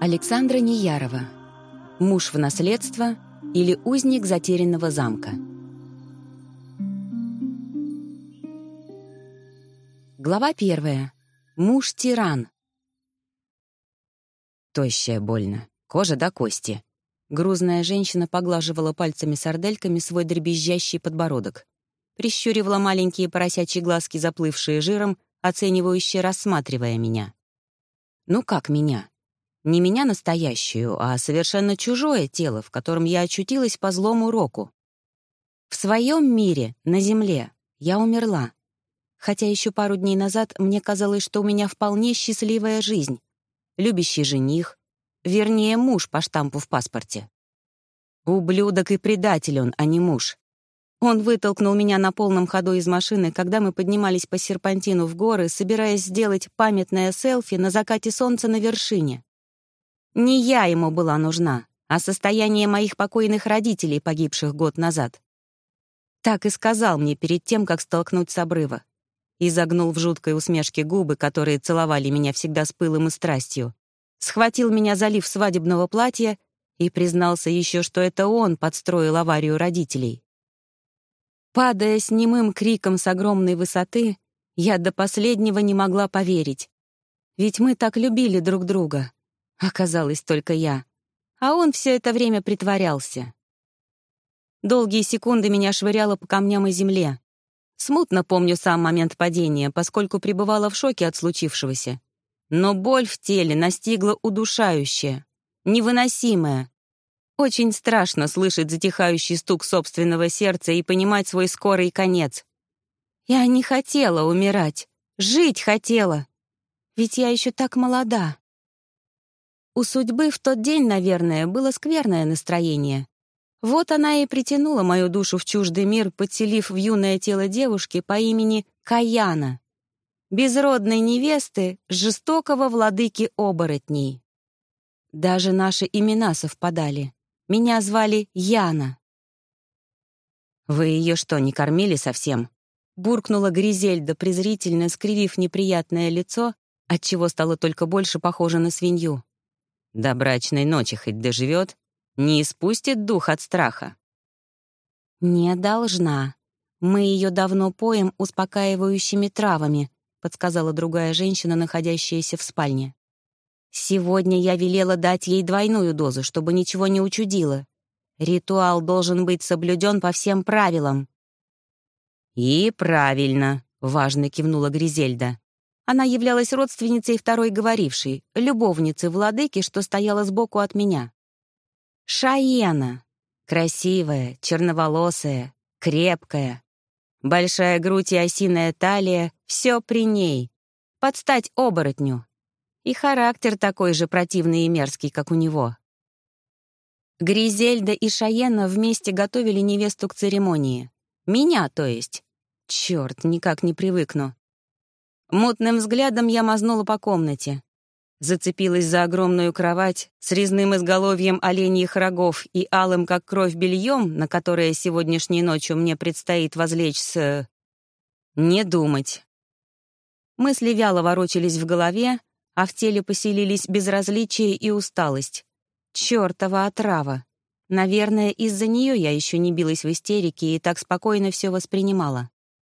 Александра Неярова. Муж в наследство или узник затерянного замка. Глава 1. Муж-тиран. Тощая больно, кожа до кости. Грузная женщина поглаживала пальцами-сардельками свой дребезжащий подбородок. Прищуривала маленькие поросячьи глазки, заплывшие жиром, оценивающе рассматривая меня. Ну как меня? Не меня настоящую, а совершенно чужое тело, в котором я очутилась по злому року. В своем мире, на земле, я умерла. Хотя еще пару дней назад мне казалось, что у меня вполне счастливая жизнь. Любящий жених, вернее, муж по штампу в паспорте. Ублюдок и предатель он, а не муж. Он вытолкнул меня на полном ходу из машины, когда мы поднимались по серпантину в горы, собираясь сделать памятное селфи на закате солнца на вершине. Не я ему была нужна, а состояние моих покойных родителей, погибших год назад. Так и сказал мне перед тем, как столкнуть с обрыва. И загнул в жуткой усмешке губы, которые целовали меня всегда с пылом и страстью. Схватил меня за лиф свадебного платья и признался еще, что это он подстроил аварию родителей. Падая с немым криком с огромной высоты, я до последнего не могла поверить. Ведь мы так любили друг друга. Оказалось, только я. А он все это время притворялся. Долгие секунды меня швыряло по камням и земле. Смутно помню сам момент падения, поскольку пребывала в шоке от случившегося. Но боль в теле настигла удушающая, невыносимая. Очень страшно слышать затихающий стук собственного сердца и понимать свой скорый конец. Я не хотела умирать, жить хотела. Ведь я еще так молода. У судьбы в тот день, наверное, было скверное настроение. Вот она и притянула мою душу в чуждый мир, подселив в юное тело девушки по имени Каяна, безродной невесты жестокого владыки оборотней. Даже наши имена совпадали. Меня звали Яна. «Вы ее что, не кормили совсем?» — буркнула Гризельда, презрительно скривив неприятное лицо, отчего стало только больше похоже на свинью. До брачной ночи хоть доживет, не испустит дух от страха. «Не должна. Мы ее давно поем успокаивающими травами», подсказала другая женщина, находящаяся в спальне. «Сегодня я велела дать ей двойную дозу, чтобы ничего не учудило. Ритуал должен быть соблюден по всем правилам». «И правильно», — важно кивнула Гризельда. Она являлась родственницей второй говорившей, любовницы владыки, что стояла сбоку от меня. Шаена. Красивая, черноволосая, крепкая. Большая грудь и осиная талия — все при ней. Под стать оборотню. И характер такой же противный и мерзкий, как у него. Гризельда и Шаена вместе готовили невесту к церемонии. Меня, то есть. Черт, никак не привыкну. Мутным взглядом я мазнула по комнате. Зацепилась за огромную кровать с резным изголовьем оленьих рогов и алым, как кровь, бельем, на которое сегодняшней ночью мне предстоит возлечь с... Не думать. Мысли вяло ворочались в голове, а в теле поселились безразличие и усталость. Чёртова отрава. Наверное, из-за нее я еще не билась в истерике и так спокойно все воспринимала.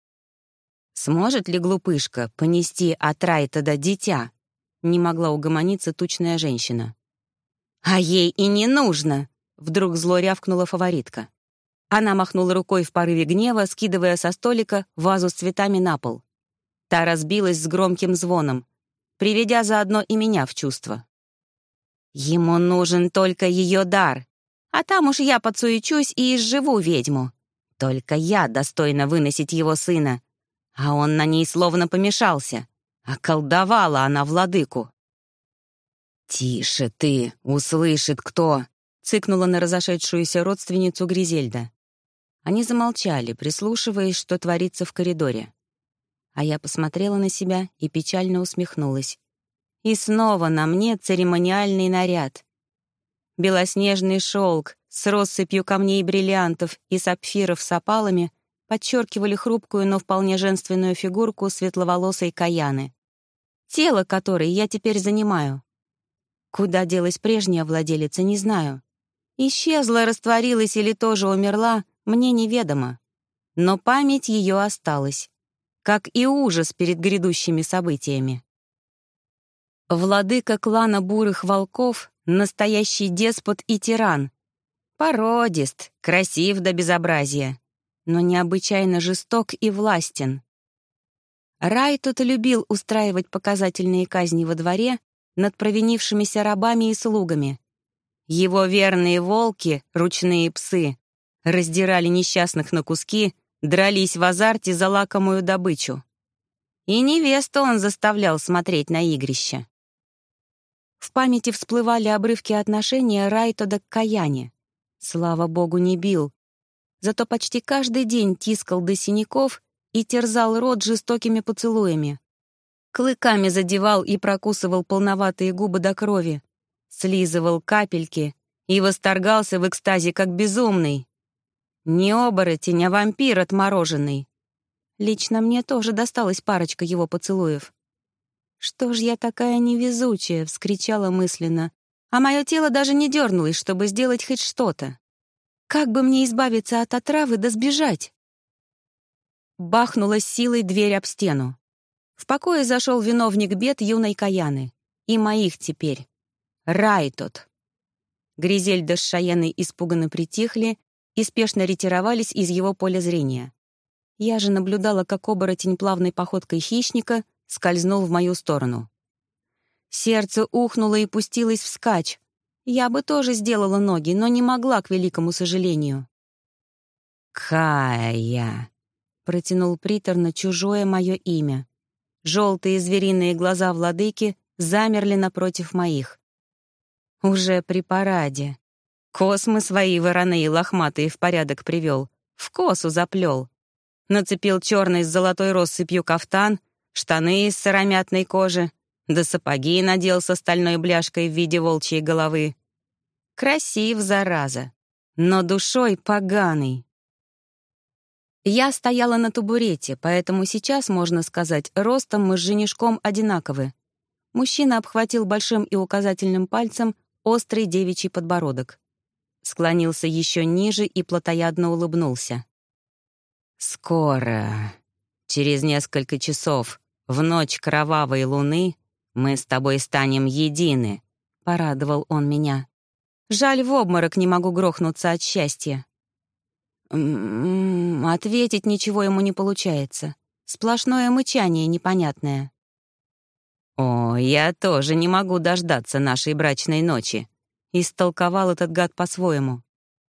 Сможет ли глупышка понести от Райтеда дитя? Не могла угомониться тучная женщина. «А ей и не нужно!» — вдруг зло рявкнула фаворитка. Она махнула рукой в порыве гнева, скидывая со столика вазу с цветами на пол. Та разбилась с громким звоном, приведя заодно и меня в чувство. «Ему нужен только ее дар, а там уж я подсуечусь и изживу ведьму. Только я достойна выносить его сына, а он на ней словно помешался. Околдовала она владыку». «Тише ты, услышит кто!» — цыкнула на разошедшуюся родственницу Гризельда. Они замолчали, прислушиваясь, что творится в коридоре. А я посмотрела на себя и печально усмехнулась. И снова на мне церемониальный наряд. Белоснежный шелк с россыпью камней, бриллиантов и сапфиров с опалами подчеркивали хрупкую, но вполне женственную фигурку светловолосой Каяны. Тело которой я теперь занимаю. Куда делась прежняя владелица, не знаю. Исчезла, растворилась или тоже умерла, мне неведомо. Но память ее осталась, как и ужас перед грядущими событиями. Владыка клана бурых волков — настоящий деспот и тиран. Породист, красив до безобразия, но необычайно жесток и властен. Райтот любил устраивать показательные казни во дворе над провинившимися рабами и слугами. Его верные волки, ручные псы, раздирали несчастных на куски, дрались в азарте за лакомую добычу. И невесту он заставлял смотреть на игрище. В памяти всплывали обрывки отношения Райтода к Каяне. Слава богу, не бил. Зато почти каждый день тискал до синяков и терзал рот жестокими поцелуями. Клыками задевал и прокусывал полноватые губы до крови, слизывал капельки и восторгался в экстазе как безумный. Не оборотень, а вампир отмороженный. Лично мне тоже досталась парочка его поцелуев. «Что ж я такая невезучая?» — вскричала мысленно, а мое тело даже не дернулось, чтобы сделать хоть что-то. Как бы мне избавиться от отравы да сбежать? Бахнула с силой дверь об стену. В покое зашел виновник бед юной Каяны. И моих теперь. Райтот. Гризельда с Шаеной испуганно притихли и спешно ретировались из его поля зрения. Я же наблюдала, как оборотень плавной походкой хищника скользнул в мою сторону. Сердце ухнуло и пустилось вскачь. Я бы тоже сделала ноги, но не могла, к великому сожалению. «Кая», — протянул приторно чужое мое имя. Желтые звериные глаза владыки замерли напротив моих. Уже при параде. Космы свои вороные лохматые в порядок привел, в косу заплел. Нацепил черный с золотой россыпью кафтан, штаны из сыромятной кожи, да сапоги надел со стальной бляшкой в виде волчьей головы. Красив, зараза, но душой поганый. Я стояла на табурете, поэтому сейчас, можно сказать, ростом мы с женишком одинаковы. Мужчина обхватил большим и указательным пальцем острый девичий подбородок. Склонился еще ниже и плотоядно улыбнулся. «Скоро, через несколько часов, в ночь кровавой луны, мы с тобой станем едины», — порадовал он меня. Жаль, в обморок не могу грохнуться от счастья. Ответить ничего ему не получается. Сплошное мычание непонятное. «О, я тоже не могу дождаться нашей брачной ночи», — истолковал этот гад по-своему.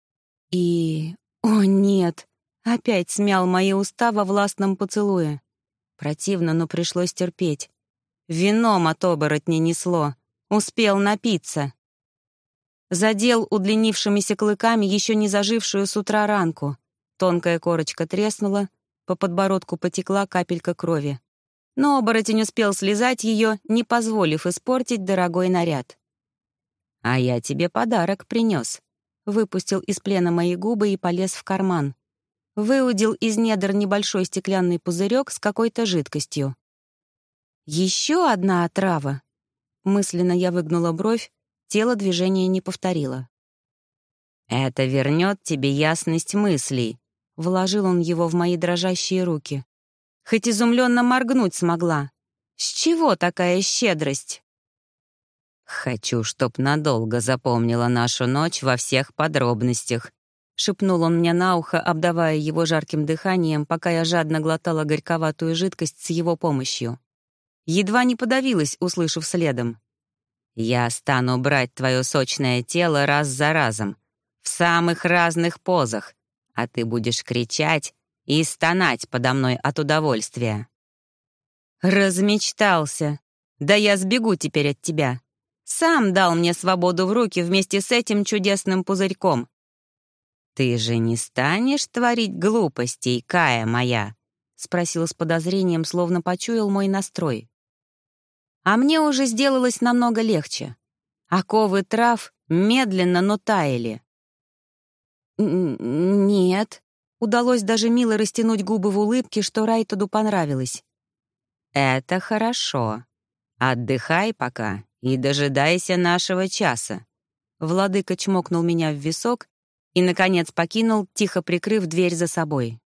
О нет, опять смял мои уста во властном поцелуе. Противно, но пришлось терпеть. Вином от оборотня несло. Успел напиться. Задел удлинившимися клыками еще не зажившую с утра ранку. Тонкая корочка треснула, по подбородку потекла капелька крови. Но оборотень успел слезать ее, не позволив испортить дорогой наряд. «А я тебе подарок принес», — выпустил из плена мои губы и полез в карман. Выудил из недр небольшой стеклянный пузырек с какой-то жидкостью. «Еще одна отрава!» Мысленно я выгнула бровь, тело движения не повторило. «Это вернет тебе ясность мыслей», — вложил он его в мои дрожащие руки. Хоть изумленно моргнуть смогла. «С чего такая щедрость?» «Хочу, чтоб надолго запомнила нашу ночь во всех подробностях», — шепнул он мне на ухо, обдавая его жарким дыханием, пока я жадно глотала горьковатую жидкость с его помощью. Едва не подавилась, услышав следом. «Я стану брать твое сочное тело раз за разом, в самых разных позах, а ты будешь кричать и стонать подо мной от удовольствия». «Размечтался. Да я сбегу теперь от тебя. Сам дал мне свободу в руки вместе с этим чудесным пузырьком». «Ты же не станешь творить глупостей, Кая моя?» — спросил с подозрением, словно почуял мой настрой. А мне уже сделалось намного легче. Оковы трав медленно, но таяли. «Нет», — удалось даже мило растянуть губы в улыбке, что Райтоду понравилось. «Это хорошо. Отдыхай пока и дожидайся нашего часа». Владыка чмокнул меня в висок и, наконец, покинул, тихо прикрыв дверь за собой.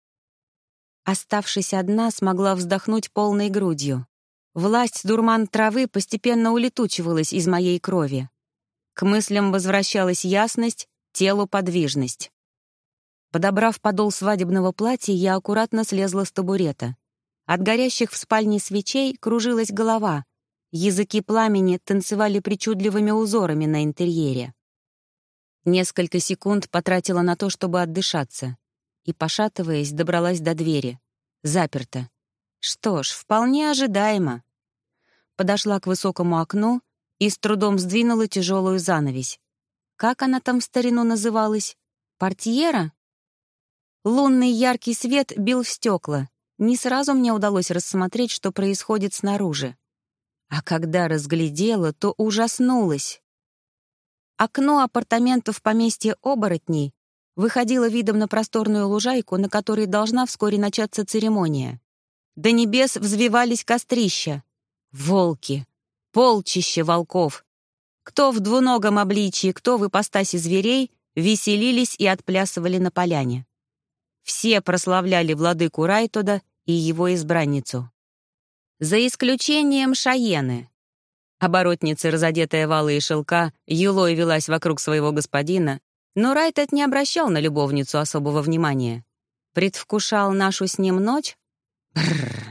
Оставшись одна, смогла вздохнуть полной грудью. Власть дурман травы постепенно улетучивалась из моей крови. К мыслям возвращалась ясность, телу подвижность. Подобрав подол свадебного платья, я аккуратно слезла с табурета. От горящих в спальне свечей кружилась голова. Языки пламени танцевали причудливыми узорами на интерьере. Несколько секунд потратила на то, чтобы отдышаться. И, пошатываясь, добралась до двери. Заперто. Что ж, вполне ожидаемо. Подошла к высокому окну и с трудом сдвинула тяжелую занавесь. Как она там в старину называлась? Портьера? Лунный яркий свет бил в стекла. Не сразу мне удалось рассмотреть, что происходит снаружи. А когда разглядела, то ужаснулась. Окно апартаментов поместья оборотней выходило видом на просторную лужайку, на которой должна вскоре начаться церемония. До небес взвивались кострища. Волки. Полчище волков. Кто в двуногом обличии, кто в ипостаси зверей, веселились и отплясывали на поляне. Все прославляли владыку Райтода и его избранницу. За исключением Шаены. Оборотница, разодетая в алые шелка, юлой велась вокруг своего господина, но Райтед не обращал на любовницу особого внимания. Предвкушал нашу с ним ночь? Бррр.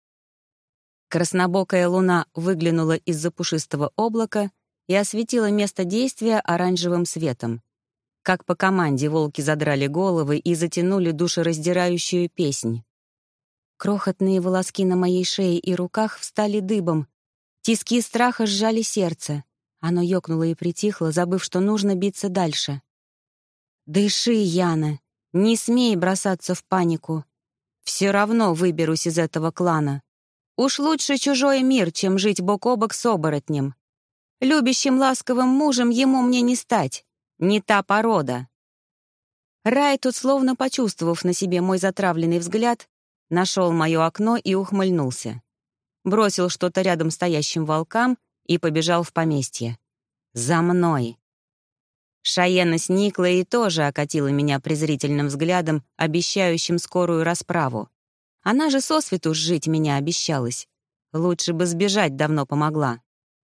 Краснобокая луна выглянула из-за пушистого облака и осветила место действия оранжевым светом. Как по команде волки задрали головы и затянули душераздирающую песнь. Крохотные волоски на моей шее и руках встали дыбом. Тиски страха сжали сердце. Оно ёкнуло и притихло, забыв, что нужно биться дальше. «Дыши, Яна! Не смей бросаться в панику! Все равно выберусь из этого клана. Уж лучше чужой мир, чем жить бок о бок с оборотнем. Любящим ласковым мужем ему мне не стать. Не та порода». Рай, тут словно почувствовав на себе мой затравленный взгляд, нашел мое окно и ухмыльнулся. Бросил что-то рядом стоящим волкам и побежал в поместье. «За мной!» Шаена сникла и тоже окатила меня презрительным взглядом, обещающим скорую расправу. Она же сосвету жить меня обещалась. Лучше бы сбежать давно помогла.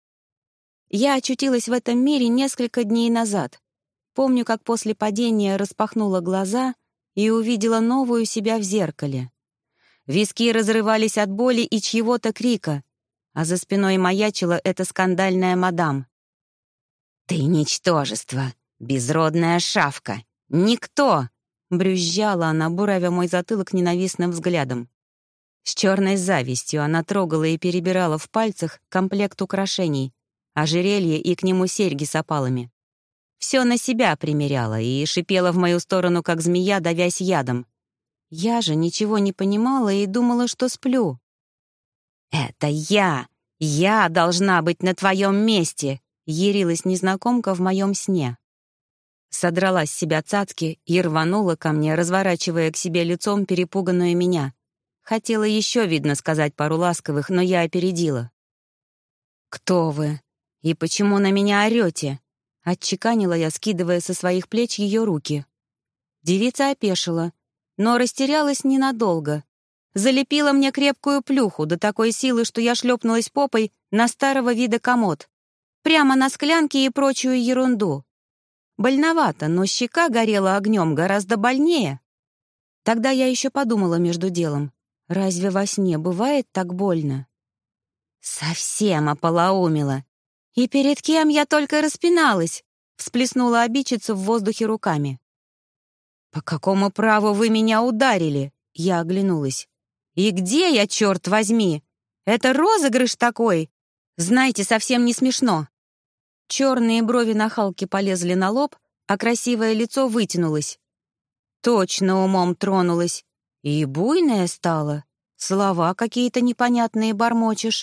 Я очутилась в этом мире несколько дней назад. Помню, как после падения распахнула глаза и увидела новую себя в зеркале. Виски разрывались от боли и чьего-то крика, а за спиной маячила эта скандальная мадам. «Ты ничтожество, безродная шавка, никто!» — брюзжала она, буравя мой затылок ненавистным взглядом. С черной завистью она трогала и перебирала в пальцах комплект украшений, ожерелье и к нему серьги с опалами. Все на себя примеряла и шипела в мою сторону, как змея, давясь ядом. Я же ничего не понимала и думала, что сплю. «Это я! Я должна быть на твоем месте!» — ярилась незнакомка в моем сне. Содрала с себя цацки и рванула ко мне, разворачивая к себе лицом перепуганную меня. Хотела еще, видно, сказать пару ласковых, но я опередила. «Кто вы? И почему на меня орете?» — отчеканила я, скидывая со своих плеч ее руки. Девица опешила, но растерялась ненадолго. Залепила мне крепкую плюху до такой силы, что я шлепнулась попой на старого вида комод. Прямо на склянки и прочую ерунду. Больновато, но щека горела огнем гораздо больнее. Тогда я еще подумала между делом. Разве во сне бывает так больно? Совсем ополоумела. И перед кем я только распиналась? Всплеснула обидчица в воздухе руками. «По какому праву вы меня ударили?» Я оглянулась. «И где я, черт возьми? Это розыгрыш такой? Знаете, совсем не смешно». Черные брови нахалки полезли на лоб, а красивое лицо вытянулось. Точно умом тронулась. И буйная стала. Слова какие-то непонятные бормочешь.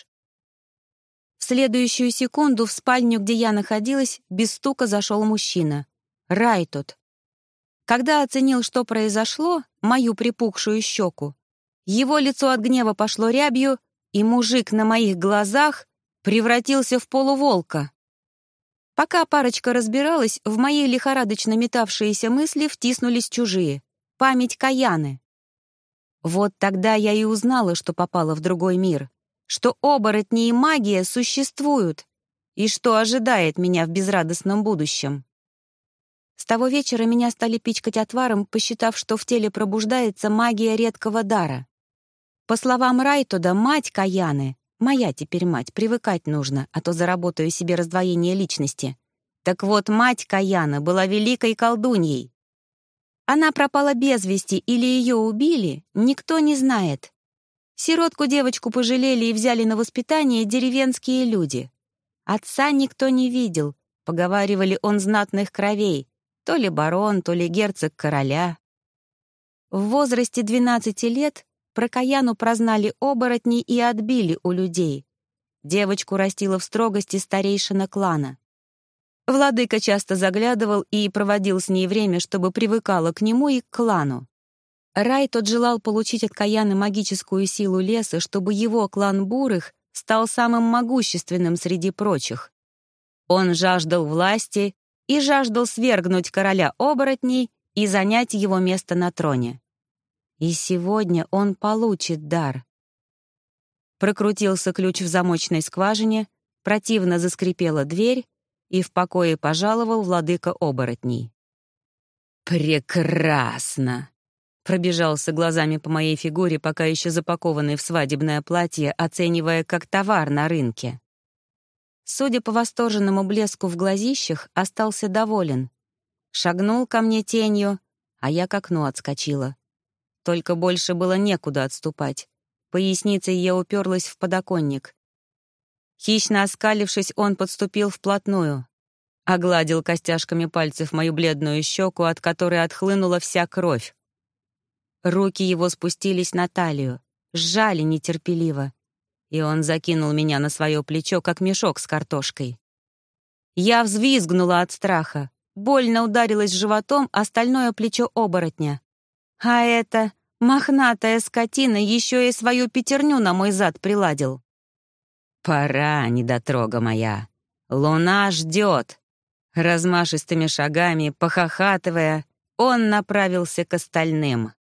В следующую секунду в спальню, где я находилась, без стука зашел мужчина. Райтод. Когда оценил, что произошло, мою припухшую щеку, его лицо от гнева пошло рябью, и мужик на моих глазах превратился в полуволка. Пока парочка разбиралась, в мои лихорадочно метавшиеся мысли втиснулись чужие. Память Каяны. Вот тогда я и узнала, что попала в другой мир, что оборотни и магия существуют, и что ожидает меня в безрадостном будущем. С того вечера меня стали пичкать отваром, посчитав, что в теле пробуждается магия редкого дара. По словам Райтода, мать Каяны, моя теперь мать, привыкать нужно, а то заработаю себе раздвоение личности. Так вот, мать Каяны была великой колдуньей. Она пропала без вести или ее убили, никто не знает. Сиротку-девочку пожалели и взяли на воспитание деревенские люди. Отца никто не видел, поговаривали, он знатных кровей, то ли барон, то ли герцог короля. В возрасте 12 лет про Каяну прознали оборотни и отбили у людей. Девочку растила в строгости старейшина клана. Владыка часто заглядывал и проводил с ней время, чтобы привыкала к нему и к клану. Рай тот желал получить от Каяны магическую силу леса, чтобы его клан Бурых стал самым могущественным среди прочих. Он жаждал власти и жаждал свергнуть короля оборотней и занять его место на троне. И сегодня он получит дар. Прокрутился ключ в замочной скважине, противно заскрипела дверь, и в покое пожаловал владыка оборотней. «Прекрасно!» — пробежался глазами по моей фигуре, пока еще запакованный в свадебное платье, оценивая как товар на рынке. Судя по восторженному блеску в глазищах, остался доволен. Шагнул ко мне тенью, а я к окну отскочила. Только больше было некуда отступать. Поясницей я уперлась в подоконник. Хищно оскалившись, он подступил вплотную. Огладил костяшками пальцев мою бледную щеку, от которой отхлынула вся кровь. Руки его спустились на талию, сжали нетерпеливо, и он закинул меня на свое плечо, как мешок с картошкой. Я взвизгнула от страха, больно ударилась животом о стальное плечо оборотня. А эта мохнатая скотина еще и свою пятерню на мой зад приладил. «Пора, недотрога моя. Луна ждет». Размашистыми шагами, похохатывая, он направился к остальным.